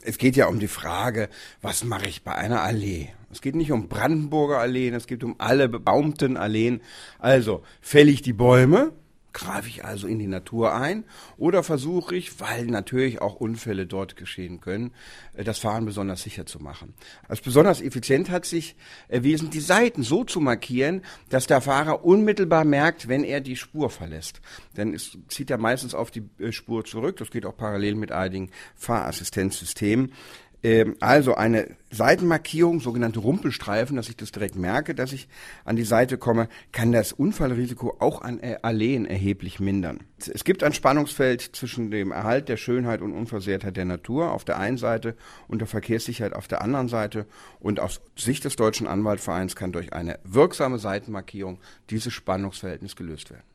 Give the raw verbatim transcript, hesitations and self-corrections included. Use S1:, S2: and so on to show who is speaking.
S1: Es geht ja um die Frage, was mache ich bei einer Allee? Es geht nicht um Brandenburger Alleen, es geht um alle bebaumten Alleen. Also, fälle ich die Bäume, greife ich also in die Natur ein, oder versuche ich, weil natürlich auch Unfälle dort geschehen können, das Fahren besonders sicher zu machen. Als besonders effizient hat sich erwiesen, die Seiten so zu markieren, dass der Fahrer unmittelbar merkt, wenn er die Spur verlässt. Denn es zieht ja meistens auf die Spur zurück, das geht auch parallel mit einigen Fahrassistenzsystemen. Also eine Seitenmarkierung, sogenannte Rumpelstreifen, dass ich das direkt merke, dass ich an die Seite komme, kann das Unfallrisiko auch an Alleen erheblich mindern. Es gibt ein Spannungsfeld zwischen dem Erhalt der Schönheit und Unversehrtheit der Natur auf der einen Seite und der Verkehrssicherheit auf der anderen Seite. Und aus Sicht des Deutschen Anwaltvereins kann durch eine wirksame Seitenmarkierung dieses Spannungsverhältnis gelöst werden.